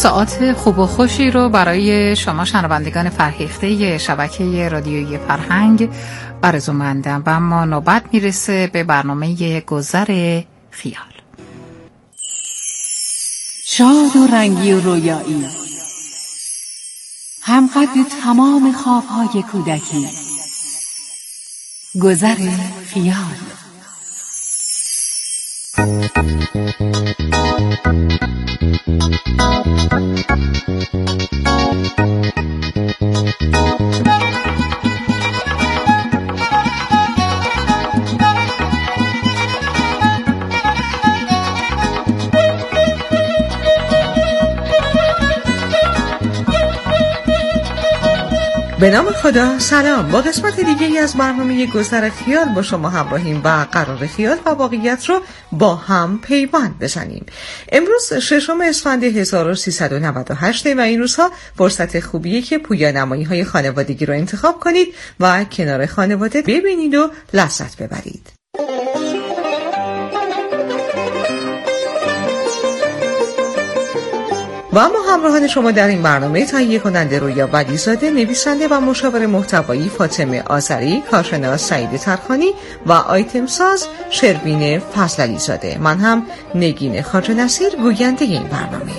ساعت خوب و خوشی رو برای شما شنوندگان فرهیخته شبکه رادیویی فرهنگ آرزومندم و اما نوبت میرسه به برنامه گذر خیال. شاد و رنگی و رویایی، همقدر تمام خوابهای کودکی، گذر خیال. به نام خدا، سلام. با قسمت دیگه از برنامه گذر خیال با شما همراهیم و قرار خیال و واقعیت رو با هم پیوند بزنیم. امروز 6 اسفند 1398 و این روزها فرصت خوبیه که پویانمایی‌های خانوادگی رو انتخاب کنید و کنار خانواده ببینید و لذت ببرید. و اما همراهان شما در این برنامه تهیه کننده رویا ولیزاده، نویسنده و مشاور محتوایی فاطمه آذری، کارشناس سعید ترخانی و آیتم ساز شروین فضلعلی زاده. من هم نگین خواجه نصیر، گوینده این برنامه.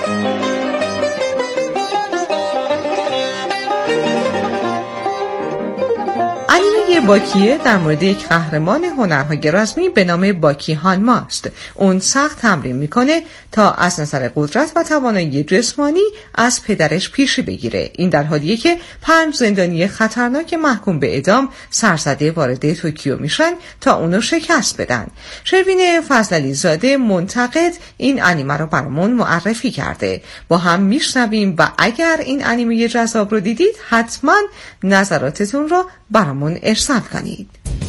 انیمه باکیه در مورد یک قهرمان هنرهای رزمی به نام باکی هانما است. اون سخت تمرین میکنه تا از نظر قدرت و توانایی جسمانی از پدرش پیشی بگیره. این در حالیه که 5 زندانی خطرناک محکوم به اعدام سرزده وارد توکیو میشن تا اونو شکست بدن. شروین فضلعلی زاده منتقد این انیمه رو برامون معرفی کرده. با هم میشنویم و اگر این انیمه جذاب رو دیدید حتما نظراتتون رو برامون ارسال کنید.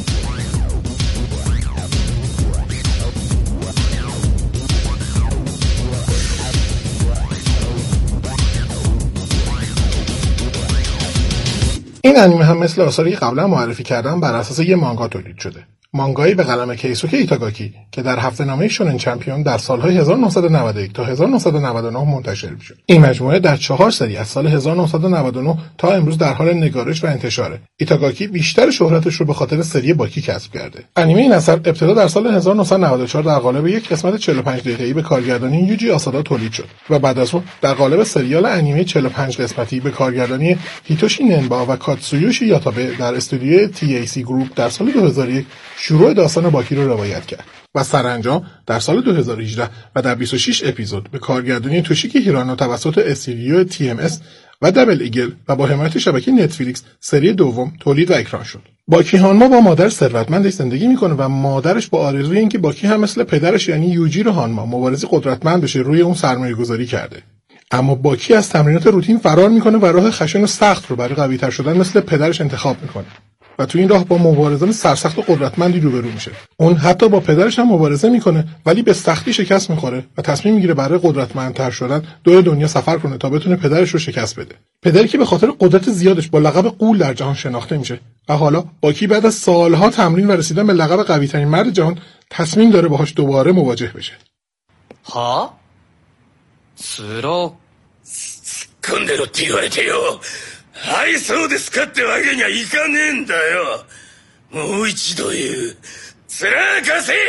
این انیمه هم مثل آثاری که قبلا معرفی کردم بر اساس یه مانگا تولید شده. مانگایی به قلم کیسوکه ایتاگاکی که در هفته‌نامه شونن چمپیون در سالهای 1991 تا 1999 منتشر می‌شد. این مجموعه در 4 سری از سال 1999 تا امروز در حال نگارش و انتشاره. ایتاگاکی بیشتر شهرتش رو به خاطر سری باکی کسب کرده. انیمه این اثر ابتدا در سال 1994 در قالب یک قسمت 45 دقیقه‌ای به کارگردانی یوجی آسادا تولید شد و بعد از اون در قالب سریال انیمه 45 قسمتی به کارگردانی هیتوشی ننبا و کاتسویوشی یاتابه در استودیوی TAC گروپ در سال 2001 شروع داستان باکی رو روایت کرد و سرانجام در سال 2018 و در 26 اپیزود به کارگردانی توشیکی هیرانو توسط استودیو TMS و دبل ایگل و با حمایت شبکه نتفلیکس سری دوم تولید و اکران شد. باکی هانما با مادر ثروتمندش زندگی میکنه و مادرش با آرزوی اینکه باکی هم مثل پدرش یعنی یوجیرو هانما مبارز قدرتمند بشه روی اون سرمایه‌گذاری کرده. اما باکی از تمرینات روتین فرار میکنه و راه خشن و سخت رو برای قوی‌تر شدن مثل پدرش انتخاب میکنه و تو این راه با مبارزان سرسخت و قدرتمندی روبرو میشه. اون حتی با پدرش هم مبارزه میکنه ولی به سختی شکست میخوره و تصمیم میگیره برای قدرتمندتر شدن دور دنیا سفر کنه تا بتونه پدرش رو شکست بده. پدری که به خاطر قدرت زیادش با لقب غول در جهان شناخته میشه و حالا باکی بعد از سالها تمرین و رسیدن به لقب قوی‌ترین مرد جهان تصمیم داره باهاش دوباره مواجه بشه. ها؟ سورو کندهって言われてよ。はいそうですかってわけにはいかねえんだよ。もう一度言う。つらかせ。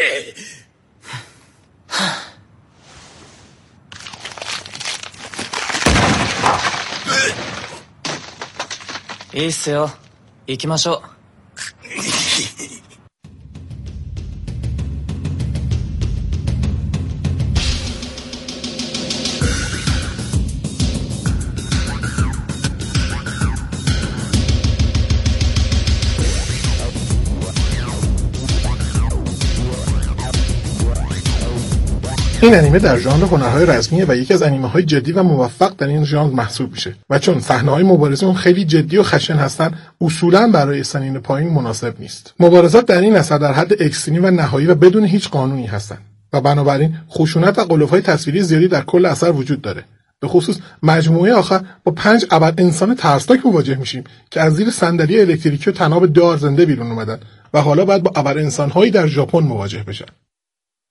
いいっすよ。行きましょう。 این انیمه در ژانر هنرهای رسمیه و یکی از انیمه‌های جدی و موفق در این ژانر محسوب میشه و چون صحنه‌های مبارزه اون خیلی جدی و خشن هستن اصولاً برای سنین پایین مناسب نیست. مبارزات در این اثر در حد اکستریم و نهایی و بدون هیچ قانونی هستن و بنابراین خشونت و غلوف‌های تصویری زیادی در کل اثر وجود داره. به خصوص مجموعه آخر با 5 ابد انسان ترسناک مواجه میشیم که از زیر صندلی الکتریکی و تناب دار زنده بیرون اومدن و حالا باید با ابد انسان‌هایی در ژاپن مواجه بشن.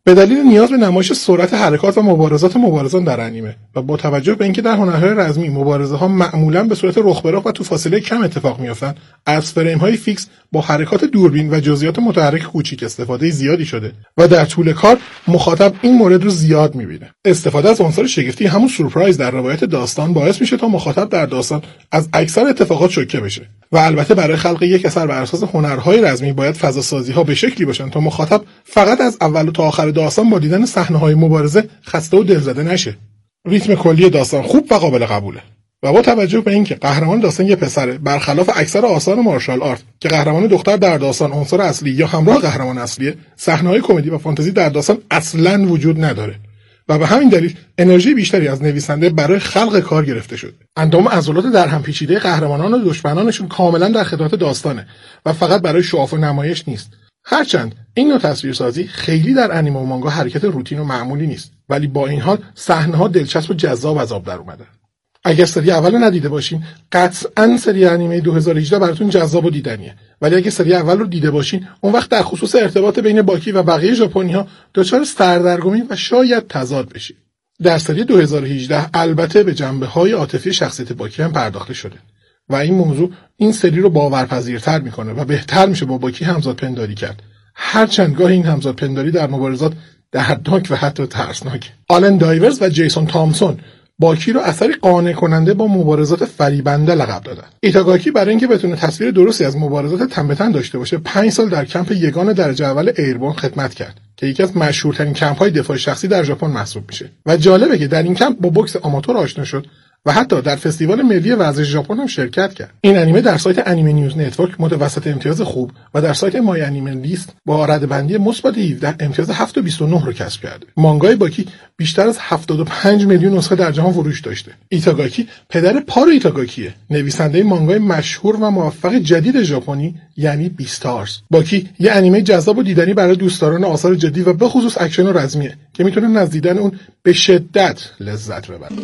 به دلیل نیاز به نمایش سرعت حرکات و مبارزات مبارزان در انیمه و با توجه به اینکه در هنرهای رزمی مبارزه‌ها معمولاً به صورت رخ به رخ و تو فاصله کم اتفاق می‌افتند، از فریم‌های فیکس با حرکات دوربین و جزئیات متحرک کوچیک استفاده زیادی شده و در طول کار مخاطب این مورد رو زیاد می‌بینه. استفاده از عنصر شگفتی همون سورپرایز در روایت داستان باعث میشه تا مخاطب در داستان از اکثر اتفاقات شوکه بشه. و البته برای خلق یک اثر بر اساس هنرهای رزمی باید فضاسازی‌ها به شکلی باشن تا مخاطب فقط از اول تا آخر داستان با دیدن صحنه‌های مبارزه خسته و دلزده نشه. ریتم کلی داستان خوب و قابل قبوله. و با توجه به اینکه قهرمان داستان یه پسره، برخلاف اکثر آثار مارشال آرت که قهرمان دختر در داستان عنصر اصلی یا همراه قهرمان اصلیه، صحنه‌های کمدی و فانتزی در داستان اصلاً وجود نداره. و به همین دلیل انرژی بیشتری از نویسنده برای خلق کار گرفته شد. اندام عضلات در هم پیچیده قهرمانان و دشمنانشون کاملا در خدمت داستانه و فقط برای شعاف و نمایش نیست. هرچند این نوع تصویرسازی خیلی در انیمه و مانگا حرکت روتین و معمولی نیست، ولی با این حال صحنه‌ها دلچسب و جذاب از آب در اومده. اگر سری اول رو ندیده باشین، قطعاً سری انیمه 2018 براتون جذاب و دیدنیه. ولی اگه سری اول رو دیده باشین، اون وقت در خصوص ارتباط بین باکی و بقیه ژاپنی‌ها دچار سردرگمی و شاید تضاد بشین. در سری 2018 البته به جنبه‌های عاطفی شخصیت باکی هم پرداخته شده و این موضوع این سری رو باورپذیرتر میکنه و بهتر میشه با باکی همزاد پنداری کرد. هرچند گاهی این همزاد پنداری در مبارزات دردناک و حتی ترسناک. آلن دایورز و جیسون تامسون باکی رو اثری قانع کننده با مبارزات فریبنده لقب دادن. ایتاگاکی برای اینکه بتونه تصویر درستی از مبارزات تن به تن داشته باشه 5 سال در کمپ یگان درجه اول ایربورن خدمت کرد که یکی از مشهورترین کمپ‌های دفاع شخصی در ژاپن محسوب میشه. و جالبه که در این کمپ با بوکس آماتور آشنا شد و حتی در فستیوال ملی ورزش ژاپن هم شرکت کرد. این انیمه در سایت انیمه نیوز نتورک متوسط امتیاز خوب و در سایت مای انیمه لیست با ردبندی مثبت 17 امتیاز 7.29 رو کسب کرده. مانگای باکی بیشتر از 75 میلیون نسخه در جهان فروش داشته. ایتاگاکی پدر پارو ایتاگاکیه، نویسنده مانگای مشهور و موفق جدید ژاپنی یعنی بیستارز. باکی یه انیمه جذاب و دیدنی برای دوستداران آثار جدی و به خصوص اکشن و رزمیه که میتونن از دیدن اون به شدت لذت ببرن.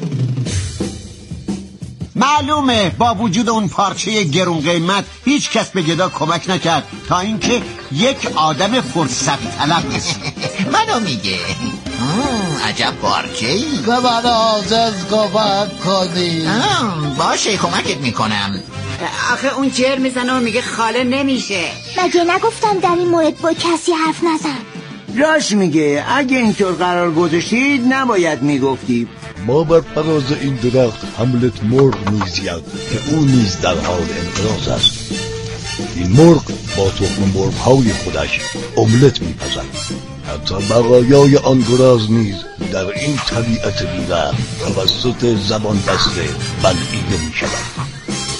معلومه با وجود اون پارچه گرون قیمت هیچ کس به گدا کمک نکرد تا اینکه یک آدم فرصت طلب رسید. منو میگه عجب پارچه‌ای. من عاجز کمک کنی. باشه کمکت میکنم. آخه اون جر میزنه و میگه خاله نمیشه. مگه نگفتم در این مورد با کسی حرف نزن؟ راست میگه، اگه اینطور قرار گذاشتید نباید میگفتی. ما بر فراز این درخت هملت مرغ میزید که او نیز در حال انقراض است. این مرغ با تخم مرغ‌های خودش املت میپزد. حتی بقایای آن گراز نیز در این طبیعت بی‌رحم توسط زبان بسته بلعیده میشود.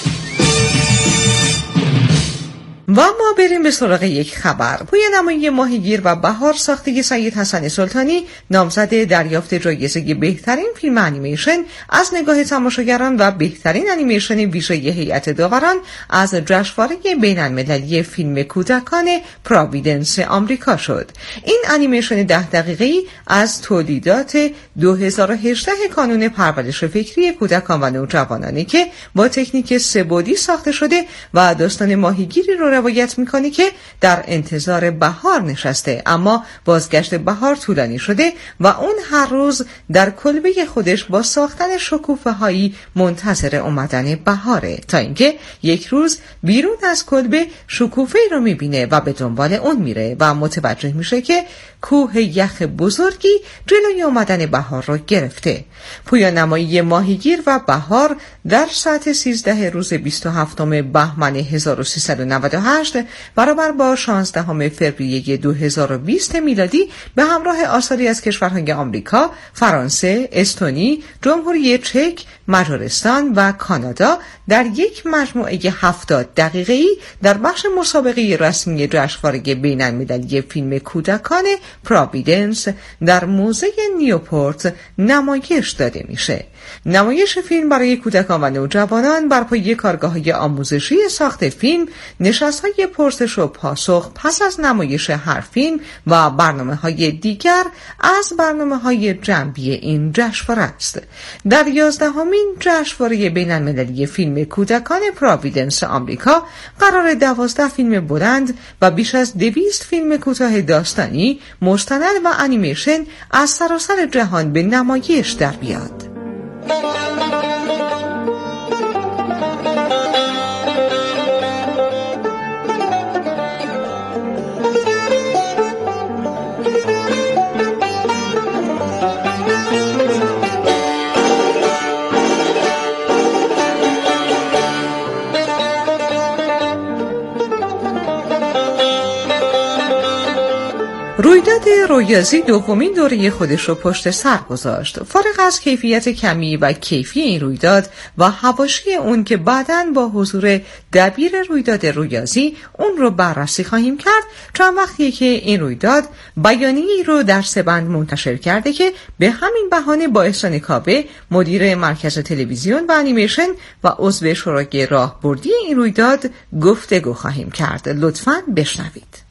و ما بریم به سراغ یک خبر. پویانمایی ماهیگیر و بهار ساخته سید حسن سلطانی نامزد دریافت جایزه بهترین فیلم انیمیشن از نگاه تماشاگران و بهترین انیمیشن ویژه هیئت داوران از جشنواره بین‌المللی فیلم کودکان پراویدنس آمریکا شد. این انیمیشن 10 دقیقه‌ای از تولیدات 2018 کانون پرورش فکری کودکان و نوجوانانی که با تکنیک سه‌بعدی ساخته شده و داستان ماهیگیری رو روایت میکنه که در انتظار بهار نشسته، اما بازگشت بهار طولانی شده و اون هر روز در کلبه خودش با ساختن شکوفه هایی منتظر اومدن بهاره تا اینکه یک روز بیرون از کلبه شکوفه رو میبینه و به دنبال اون میره و متوجه میشه که کوه یخ بزرگی جلوی اومدن بهار رو گرفته. پویانمایی ماهیگیر و بهار در ساعت 13 روز 27 بهمن 1398 برابر با 16 فوریه 2020 میلادی به همراه آثاری از کشورهای آمریکا، فرانسه، استونی، جمهوری چک، مجارستان و کانادا در یک مجموعه 70 دقیقه‌ای در بخش مسابقه رسمی جشنواره بین‌المللی فیلم کودکان پراویدنس در موزه نیوپورت نمایش داده میشه. نمایش فیلم برای کودکان و نوجوانان بر پایه کارگاه‌های آموزشی ساخت فیلم، نشست‌های پرسش و پاسخ پس از نمایش هر فیلم و برنامه‌های دیگر از برنامه‌های جنبی این جشنواره است. در 11مین جشنواره بین‌المللی فیلم کودکان پراویدنس آمریکا قرار 12 فیلم بلند و بیش از 200 فیلم کوتاه داستانی مستند و انیمیشن از سراسر جهان به نمایش در بیاد. رویداد رویازی دومین دوره خودش رو پشت سر گذاشت. فارغ از کیفیت کمی و کیفی این رویداد و حواشی اون که بعداً با حضور دبیر رویداد رویازی اون رو بررسی خواهیم کرد، چند وقتیه که این رویداد بیانیه‌ای رو در 3 بند منتشر کرده که به همین بهانه با احسان کاوه، مدیر مرکز تلویزیون و انیمیشن و عضو شورای راهبردی این رویداد گفتگو خواهیم کرد. لطفاً بشنوید.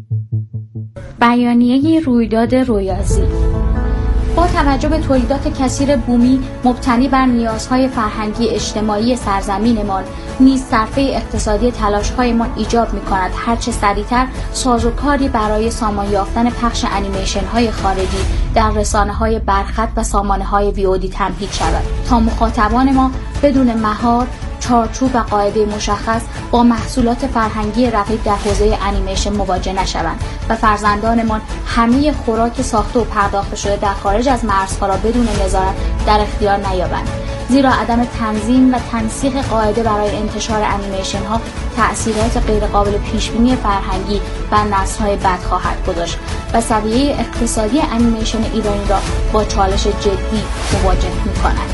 بیانیه رویداد رویازی. با توجه به تولیدات کثیر بومی مبتنی بر نیازهای فرهنگی اجتماعی سرزمینمان، نیز صرفه اقتصادی تلاش‌هایمان ایجاب می‌کند هرچه سریعتر سازوکاری برای سامان یافتن پخش انیمیشن‌های خارجی در رسانه‌های برخط و سامانه‌های VOD تمهید شود تا مخاطبان ما بدون مهار، چارچوب و قاعده مشخص با محصولات فرهنگی رقیب در حوزه انیمیشن مواجه نشوند و فرزندانمان همه خوراک ساخته و پرداخته شده در خارج از مرزها را بدون نظارت در اختیار نیابند، زیرا عدم تنظیم و تنسیق قاعده برای انتشار انیمیشن ها تأثیرات غیرقابل پیشبینی فرهنگی بر نسل‌های بعد خواهد گذاشت و سویه اقتصادی انیمیشن ایرانی را با چالش جدی مواجه می‌کند.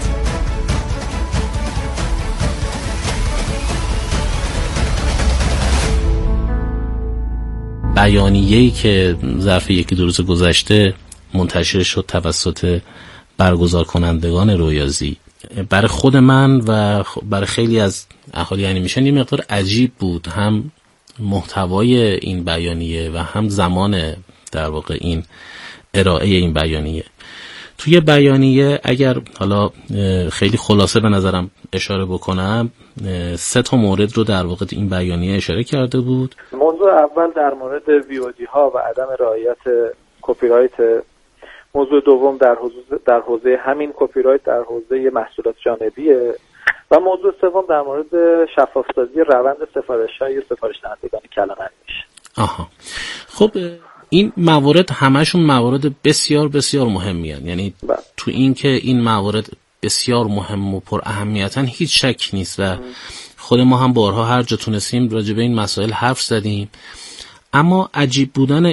بیانیه‌ای که ظرف 1-2 روز گذشته منتشر شد توسط برگزار کنندگان رویازی، برای خود من و برای خیلی از اهالی انیمیشن یه مقدار عجیب بود، هم محتوای این بیانیه و هم زمان در واقع این ارائه این بیانیه. توی بیانیه اگر حالا خیلی خلاصه به نظرم اشاره بکنم، 3 تا مورد رو در واقع این بیانیه اشاره کرده بود. موضوع اول در مورد VOD ها و عدم رعایت کپی رایت. موضوع دوم در حوزه همین کپی رایت در حوزه محصولات جانبیه و موضوع سوم در مورد شفاف‌سازی روند سفارش‌های سفارش دهندگان کلان انیمیشن. آها. خب این موارد همشون موارد بسیار بسیار مهمیه، یعنی تو این که این موارد بسیار مهم و پر اهمیتن هیچ شک نیست و خود ما هم بارها هر جا تونستیم راجع به این مسائل حرف زدیم. اما عجیب بودن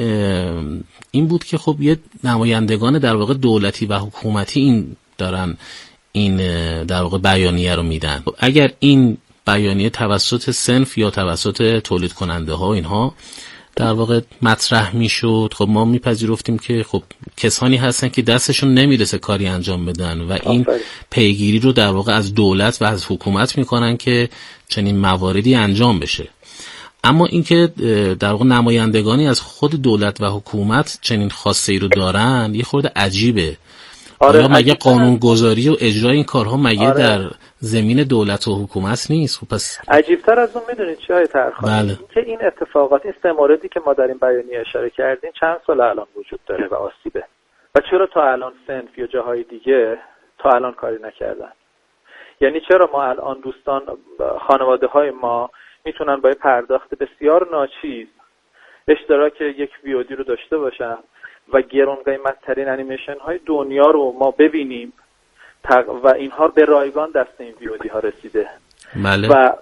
این بود که خب یه نمایندگان در واقع دولتی و حکومتی این دارن این در واقع بیانیه رو میدن. اگر این بیانیه توسط صنف یا توسط تولید کننده ها اینها در واقع مطرح میشد، خب ما میپذیرفتیم که خب کسانی هستن که دستشون نمیرسه کاری انجام بدن و این پیگیری رو در واقع از دولت و از حکومت میکنن که چنین مواردی انجام بشه. اما اینکه در واقع نمایندگانی از خود دولت و حکومت چنین خواسته ای رو دارن یه خورده عجیبه. آیا مگه قانونگذاری و اجرای این کارها مگه در زمین دولت و حکومت نیست؟ خب پس عجیب‌تر از اون میدونید چی های ترخانی؟ که این اتفاقات، این 3 موردی که ما در این بیانیه اشاره کردیم چند سال الان وجود داره و آسیبه و چرا تا الان صنف یا جاهای دیگه تا الان کاری نکردن؟ یعنی چرا ما الان دوستان خانواده های ما میتونن با پرداخت بسیار ناچیز اشتراک یک VOD رو داشته باشن و گران قیمت ترین انیمیشن های دنیا رو ما ببینیم و اینها به رایگان دست این VOD ها رسیده. بله. و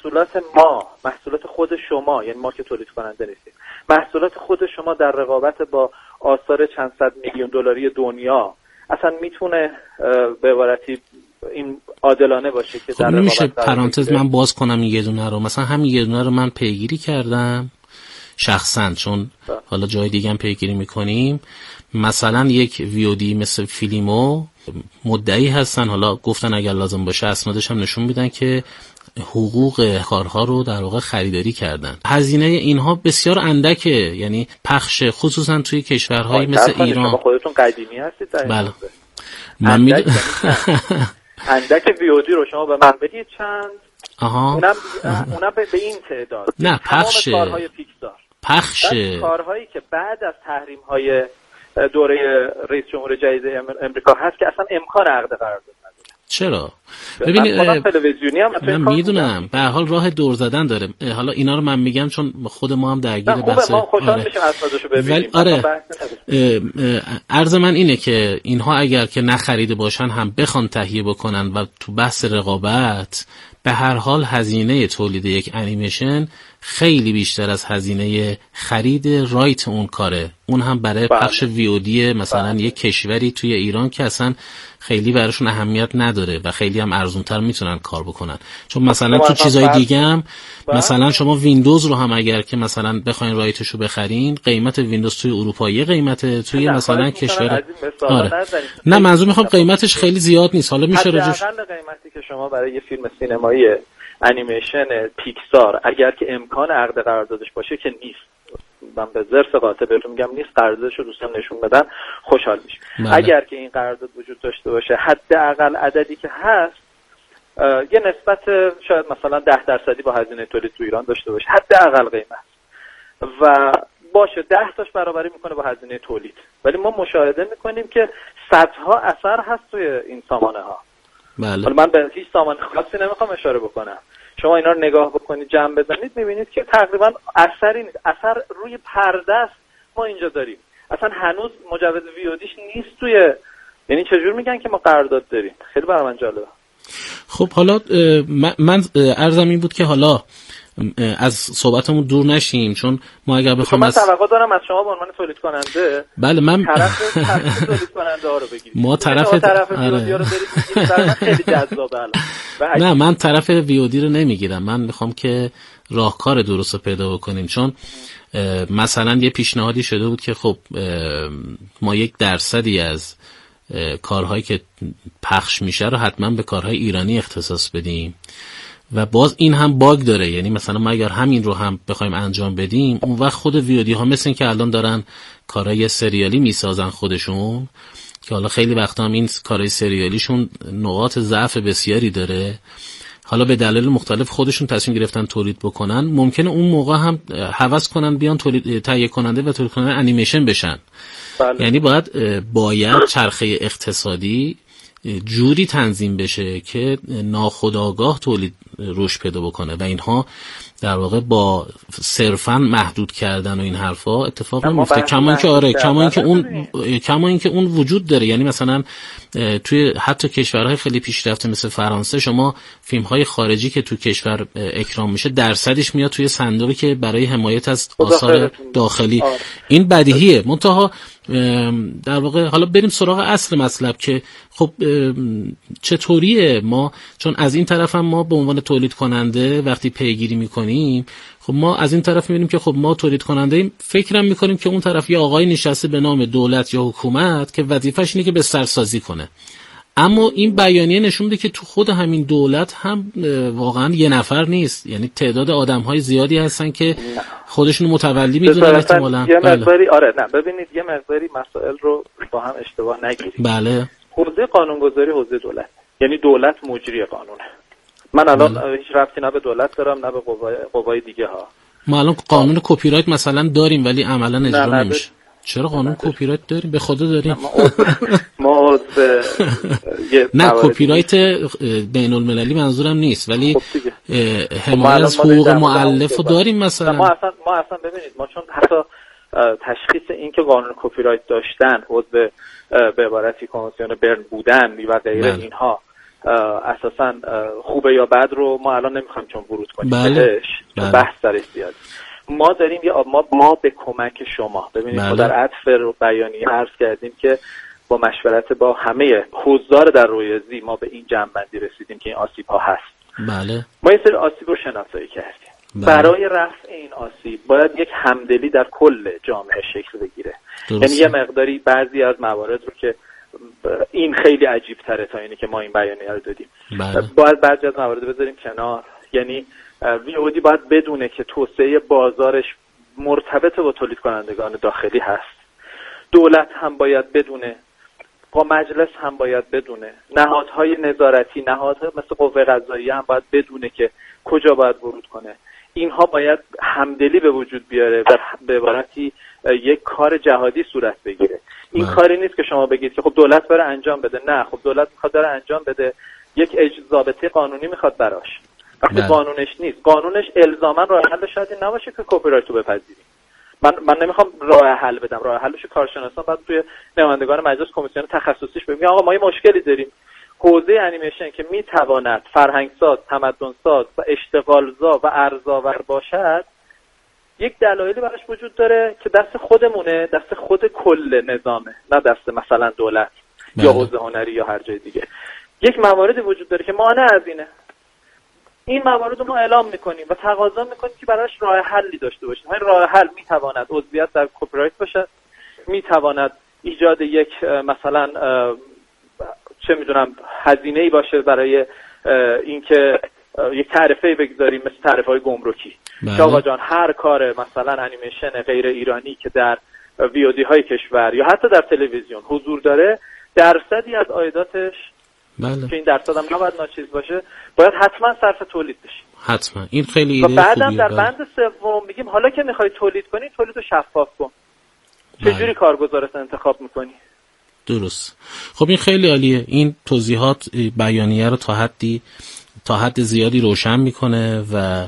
محصولات خود شما، یعنی ما که تولید کننده نیستیم، محصولات خود شما در رقابت با آثار چند صد میلیون دلاری دنیا اصلا میتونه به عبارتی این عادلانه باشه که خب در نمیشه رقابت پرانتز من باز کنم این یه دونه رو، مثلا همین یه دونه رو من پیگیری کردم شخصا، چون حالا جای دیگه هم پیگیری میکنیم. مثلا یک VOD مثل فیلیمو مدعی هستن، حالا گفتن اگر لازم باشه اسنادش هم نشون میدن که حقوق کارها رو در واقع خریداری کردن. هزینه اینها بسیار اندکه، یعنی پخش خصوصا توی کشورهایی مثل ایران. شما خودتون قدیمی هستید در بله. من اندک VOD رو شما به من بدید چند، اونم به این تعداد، نه پخش کارهای پیکسار پخش کارهایی که بعد از تحریم‌های دوره رئیس جمهور جدید امریکا هست که اصلا امکان عقد قرارداد نداره. چرا؟ ببینید تلویزیونی هم من میدونم به هر حال راه دور زدن داره. حالا اینا رو من میگم چون خود ما هم درگیر بحث. ما خوشحال میشیم اسنادشو ببینیم. آره. عرض من اینه که اینها اگر که نخریده باشن هم بخوان تهیه بکنن و تو بحث رقابت، به هر حال هزینه تولید یک انیمیشن خیلی بیشتر از هزینه خرید رایت اون کاره. اون هم برای پخش ویودی مثلا یک کشوری توی ایران که اصلا خیلی براشون اهمیت نداره و خیلی هم ارزونتر میتونن کار بکنن. چون مثلا تو چیزای دیگه هم مثلا شما ویندوز رو هم اگر که مثلا بخواین رایتشو بخرین، قیمت ویندوز توی اروپا یه قیمت توی مثلا کشور نه منظور میخوام قیمتش خیلی زیاد نیست. حالا میشه راجعش قیمتی که شما برای یه فیلم سینمایی انیمیشن پیکسار اگر که امکان عقد قراردادش باشه که نیست، من به ظرف قاطع بهتون میگم نیست، قراردادشو دوستان نشون بدن خوشحال میشم. اگر که این قرارداد وجود داشته باشه حداقل عددی که هست یه نسبت شاید مثلا 10% با هزینه تولید تو ایران داشته باشه حداقل قیمت و باشه 10 تاش برابری میکنه با هزینه تولید، ولی ما مشاهده میکنیم که صدها اثر هست توی این سامانه ها. بله. حالا من به هیچ سامانه خاصی نمیخوام اشاره بکنم، شما اینا رو نگاه بکنید جمع بزنید میبینید که تقریبا اثری نیست، اثر روی پرده است ما اینجا داریم، اصلا هنوز مجوز ویودیش نیست توی، یعنی چجور میگن که ما قرارداد داریم. خیلی برای من جالبه. خب حالا من عرضم این بود که حالا از صحبتمون دور نشیم، چون ما اگر بخوام من توقع دارم از شما به عنوان تولید کننده بله من طرف تولید کننده ها رو بگیرید، ما طرف ویودی رو برید خیلی جذابه. نه من طرف ویودی رو نمیگیرم، من میخوام که راهکار درست رو پیدا بکنیم. چون مثلا یه پیشنهادی شده بود که خب ما 1% از کارهایی که پخش میشه رو حتما به کارهای ایرانی اختصاص بدیم و باز این هم باگ داره. یعنی مثلا ما اگر همین رو هم بخوایم انجام بدیم، اون وقت خود ویودی ها مثل این که الان دارن کارهای سریالی میسازن خودشون، که حالا خیلی وقتا هم این کارهای سریالیشون نقاط ضعف بسیاری داره، حالا به دلایل مختلف خودشون تصمیم گرفتن تولید بکنن، ممکنه اون موقع هم هوس کنن بیان تهیه کننده و تولید کننده انیمیشن بشن. بله. یعنی باید چرخه اقتصادی جوری تنظیم بشه که ناخودآگاه تولید رشد پیدا بکنه و اینها در واقع با صرفاً محدود کردن و این حرفا اتفاق نمیفته. کما اینکه اون وجود داره. یعنی مثلا توی حتی کشورهای خیلی پیشرفته مثل فرانسه، شما فیلم‌های خارجی که تو کشور اکرام میشه درصدش میاد توی صندوقی که برای حمایت از آثار داخلی. این بدیهیه. منتها در واقع حالا بریم سراغ اصل مطلب که خب چطوریه ما، چون از این طرف هم ما به عنوان تولید کننده وقتی پیگیری میکنیم، خب ما از این طرف میبینیم که خب ما تولید کننده ایم، فکرم میکنیم که اون طرف یه آقای نشسته به نام دولت یا حکومت که وظیفش اینه که به سرسازی کنه. اما این بیانیه نشون میده که تو خود همین دولت هم واقعا یه نفر نیست، یعنی تعداد آدم‌های زیادی هستن که خودشون متولی میدونن احتمالاً. یه مقداری آره نه ببینید یه مقداری مسائل رو با هم اشتباه نگیرید. بله. حوزه قانونگذاری حوزه دولت، یعنی دولت مجری قانونه. من الان هیچ ربطی نه به دولت دارم نه به قوای دیگه ها. ما الان قانون کپی رایت مثلا داریم ولی عملا اجرا نمیشه. چرا قانون کپی رایت داریم؟ به خدا داریم. ما نه کپی رایت بین المللی منظورم نیست، ولی حمایت از حقوق مؤلف رو داریم مثلا. ما اصلا ببینید ما چون حتی تشخیص این که قانون کپی رایت داشتن حوزه به عبارتی کنوانسیون برن بودن و غیره اینها اساسا خوبه یا بد رو ما الان نمیخوایم چون ورود کنیم بهش، بحث درش زیاد. ما داریم ما به کمک شما ببینید ما در عطف بیانیه عرض کردیم که با مشورت با همه حضار در رویزی ما به این جمع‌بندی رسیدیم که این آسیب ها هست. بله. ما یه سری آسیب رو شناسایی کردیم. برای رفع این آسیب باید یک همدلی در کل جامعه شکل بگیره. یعنی یه مقداری بعضی از موارد رو که این خیلی عجیب تره تا اینی که ما این بیانیه رو دادیم، باید بعضی از موارد بذاریم کنار. یعنی ویودی باید بدونه که توسعه بازارش مرتبط با تولید کنندگان داخلی هست. دولت هم باید بدونه، با مجلس هم باید بدونه، نهادهای نظارتی، نهادهای مثل قوه قضاییه هم باید بدونه که کجا باید ورود کنه. اینها باید همدلی به وجود بیاره و به عبارتی یک کار جهادی صورت بگیره. این کاری نیست که شما بگید که خب دولت بره انجام بده. نه، خب دولت میخواد بره انجام بده، یک ضابطه قانونی میخواد براش. وقتی قانونش نیست، قانونش الزاما راه حل شاید این نباشه که کپی رایت رو بپذیریم. من نمیخوام راه حل بدم، راه حلش کارشناسان بعد توی نمایندگان مجلس کمیسیون تخصصیش بگیم آقا ما یه مشکلی داریم، حوزه انیمیشن که میتواند فرهنگساز، تمدنساز و اشتغالزا و ارزآور باشد، یک دلایلی براش وجود داره که دست خودمونه، دست خود کل نظامه، نه دست مثلا دولت یا حوزه هنری یا هر جای دیگه. یک مواردی وجود داره که مانع از اینه. این موارد رو ما اعلام میکنیم و تقاضا میکنیم که براش راه حلی داشته باشیم. همین راه حل میتواند عضویت در کپی رایت باشه، میتواند ایجاد یک مثلا چه میدونم هزینه‌ای باشه برای اینکه یک تعرفه بگذاریم مثل تعرفه‌های گمرکی. که آقا جان هر کار مثلا انیمیشن غیر ایرانی که در ویودی های کشور یا حتی در تلویزیون حضور داره، درصدی از عایداتش که این درصد هم نباید ناچیز باشه، باید حتما صرف تولید بشه. حتما. این خیلی ایده خوبیه. و بعدم در بند سوم میگیم حالا که میخوای تولید کنی، تولید رو شفاف کن. چجوری کارگزارت انتخاب میکنی؟ درست. خب این خیلی عالیه. این توضیحات بیانیه رو تا حد زیادی روشن میکنه و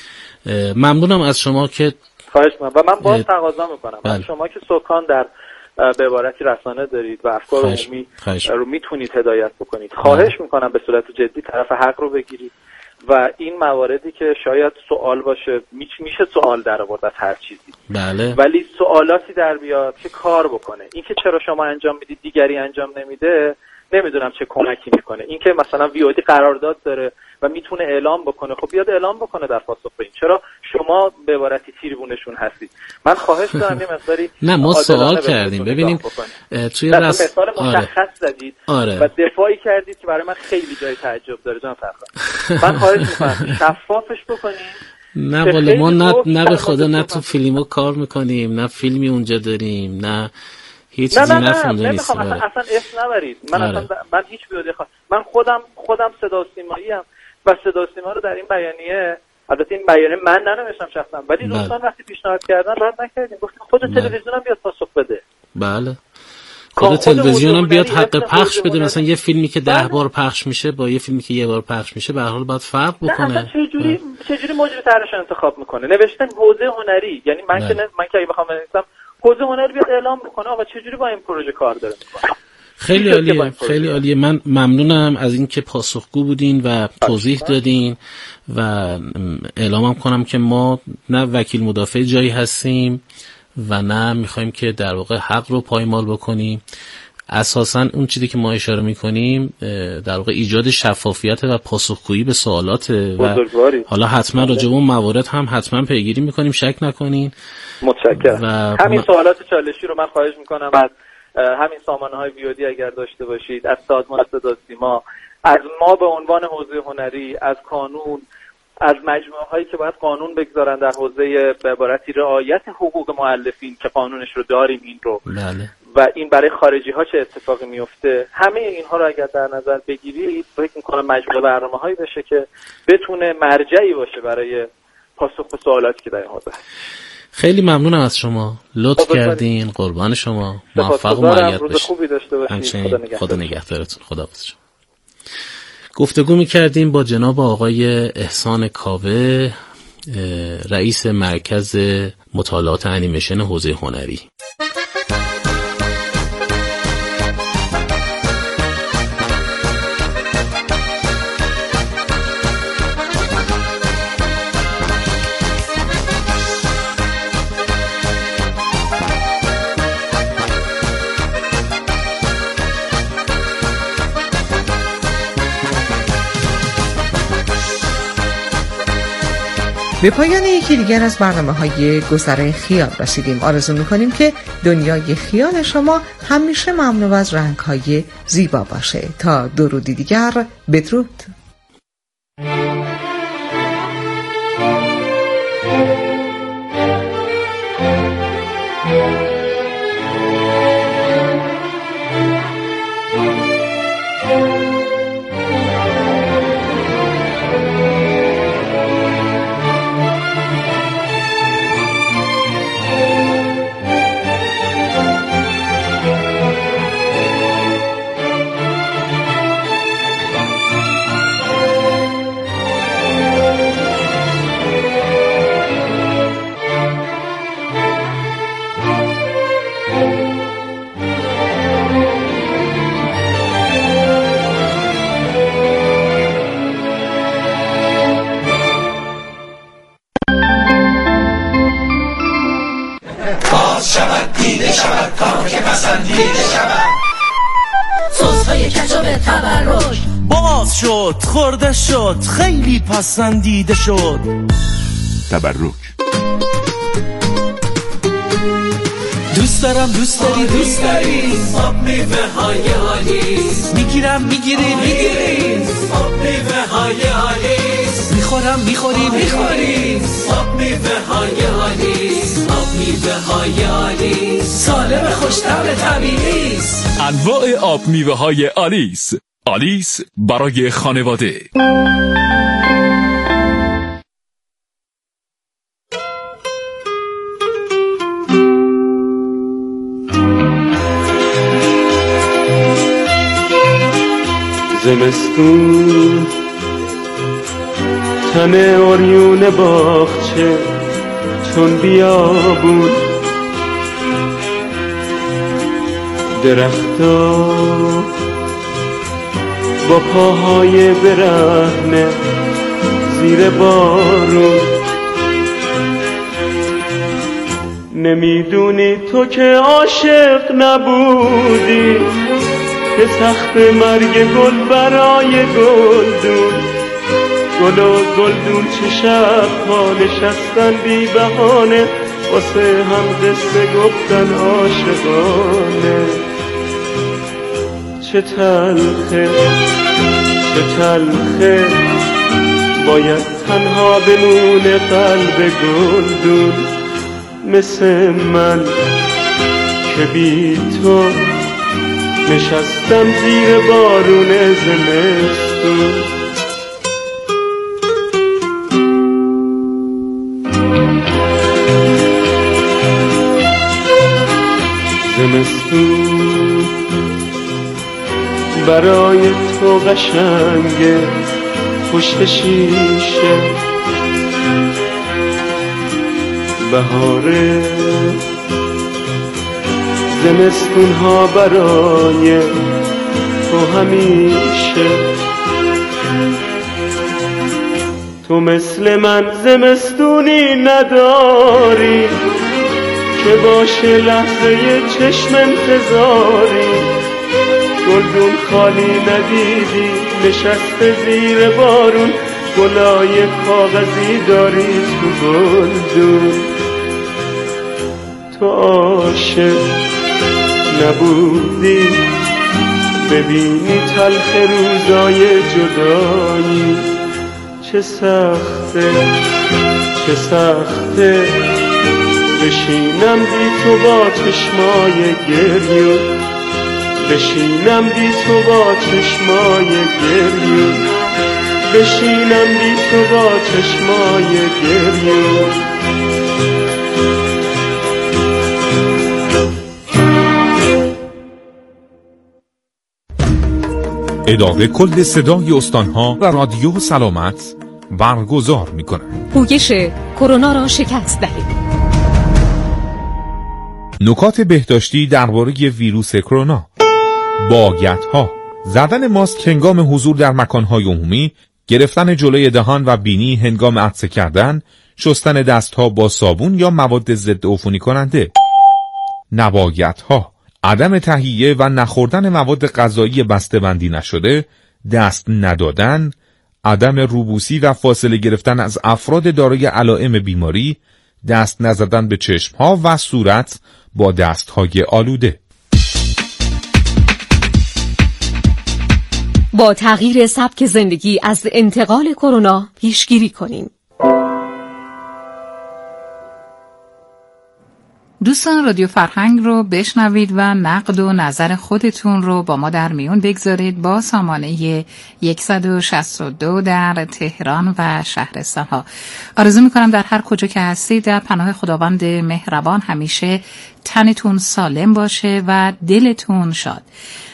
ممنونم از شما که خواهش میکنم و من باز تقاضا میکنم از شما که سکان در به عبارتی رسانه دارید و افکار عمومی رو میتونید هدایت بکنید. خواهش میکنم به صورت جدی طرف حق رو بگیرید و این مواردی که شاید سوال باشه، میشه سوال در آورد از هر چیزی، ولی سوالاتی در بیاد که کار بکنه. این که چرا شما انجام میدید دیگری انجام نمیده، نمیدونم چه کمکی میکنه. این که مثلا ویودی قرارداد داره و میتونه اعلام بکنه، خب بیاد اعلام بکنه در پاسخ به این. چرا شما به عبارتی تیربونشون هستید؟ من خواهش دارم یه مقداری نه ما سوال کردیم ببینیم توی مثال مشخص زدید و دفاعی کردید که برای من خیلی جای تعجب داره. جان فرخ من خواهش میکنم شفافش بکنید. نه والا ما نه به خدا نه تو فیلمو کار میکنیم، نه فیلمی اونجا داریم، نه هیچ چیزی نفهمیدم. نمیخوام اصلا اسم نبرید. من هیچ ویدیو من خودم صدا و سیمایی ام و صدا و سیما رو در این بیانیه، البته این بیانیه من ننوشتم شخصا، ولی دوستان وقتی پیشنهاد کردن رد نکردیم، گفتیم خود تلویزیون هم بیاد پاسخ بده. بله خود تلویزیون هم بیاد حق پخش بده. مثلا یه فیلمی که 10 بار پخش میشه با یه فیلمی که یه بار پخش میشه به هر حال باید فرق بکنه. چجوری مجری طرحش انتخاب میکنه؟ نوشتن حوزه هنری، یعنی من که اگه بخوام بنویسم حوزه هنری بیاد اعلام بکنه آقا چجوری با این پروژه کار داره میکنه. خیلی عالیه، خیلی عالیه. من ممنونم از اینکه پاسخگو بودین و توضیح دادین و اعلامم کنم که ما نه وکیل مدافع جایی هستیم و نه میخوایم که در واقع حق رو پایمال بکنیم. اساساً اون چیزی که ما اشاره میکنیم در واقع ایجاد شفافیت و پاسخگویی به سوالات و حالا حتما راجع به اون موارد هم حتما پیگیری میکنیم، شک نکنین. متشکرم. همین سوالات چالشی رو من خواهش میکنم از همین سامانه‌های ویودی اگر داشته باشید، از سازمان صدا و سیما، از ما به عنوان حوزه هنری، از کانون، از مجموعه‌هایی که باید قانون بگذارن در حوزه به عبارتی رعایت حقوق مؤلفین که قانونش رو داریم این رو و این برای خارجی‌ها چه اتفاقی میفته، همه اینها رو اگر در نظر بگیرید فکر می‌کنم مجموعه برنامه‌هایی بشه که بتونه مرجعی باشه برای پاسخ به سوالاتی که در این حوزه. خیلی ممنونم از شما، لطف کردین. قربان شما، موفق و مؤید باشید. خدا نگهدارتون. خداحافظ شما. گفتگو می‌کردیم با جناب آقای احسان کاوه، رئیس مرکز مطالعات انیمیشن حوزه هنری. به پایان یکی دیگر از برنامه‌های گذر خیال رسیدیم. آرزو می‌کنیم که دنیای خیال شما همیشه مملو از رنگ‌های زیبا باشه. تا درودی دیگر، بدرود. تبرک. باز شد، خورده شد، خیلی پسندیده شد. تبرک. دوست دارم، دوست داری، دوست داری. آب میوه های آلیس. میگیرم، میگیری، میگیری. آب میوه های آلیس. میخورم، میخوری، میخوری. آب میوه های آلیس. آب میوه های آلیس. سالم خوش‌طعم طبیعی است. انواع آب میوه های آلیس. آلیس برای خانواده. زمستون تن اوریون باغچه چون بیابون، درختا با پاهای برهنه زیر بارون. نمیدونی تو که عاشق نبودی که تخت مرگ گل برای گلدون. گل و گلدون چه شب‌ها نشستن بی بهانه واسه هم قصه گفتن عاشقانه. چه تلخه، چه تلخه باید تنها بمونه قلب گلدون مثل من که بی تو نشستم زیر بارون زمستون. زمستون برای تو قشنگه پشت شیشه، بهاره زمستون ها برای تو همیشه. تو مثل من زمستونی نداری که باشه لحظه چشم انتظاری. گلدون خالی ندیدی نشسته زیر بارون، گلای کاغذی داری تو گلدون. تو عاشق نبودی ببینی تلخ روزای جدایی. چه سخته، چه سخته بشینم بی تو با چشمای گریون. بشینم بی تو با چشمای گریون. بشینم بی تو با چشمای گریون. اداره کل صدای استانها و رادیو سلامت برگزار می‌کند. پویش کرونا را شکست دهید. نکات بهداشتی درباره ویروس کرونا: باگت‌ها، زدن ماسک هنگام حضور در مکان‌های عمومی، گرفتن جلوی دهان و بینی هنگام عطسه کردن، شستن دست‌ها با صابون یا مواد ضد عفونی کننده. نباگت‌ها، عدم تهیه و نخوردن مواد غذایی بسته‌بندی نشده، دست ندادن، عدم روبوسی و فاصله گرفتن از افراد دارای علائم بیماری، دست نزدن به چشم‌ها و صورت با دست‌های آلوده. با تغییر سبک زندگی از انتقال کرونا پیشگیری کنیم. دوستان رادیو فرهنگ رو بشنوید و نقد و نظر خودتون رو با ما در میون بگذارید با سامانه 162 در تهران و شهرستان‌ها. آرزو می‌کنم در هر کجا که هستید در پناه خداوند مهربان همیشه تنتون سالم باشه و دلتون شاد.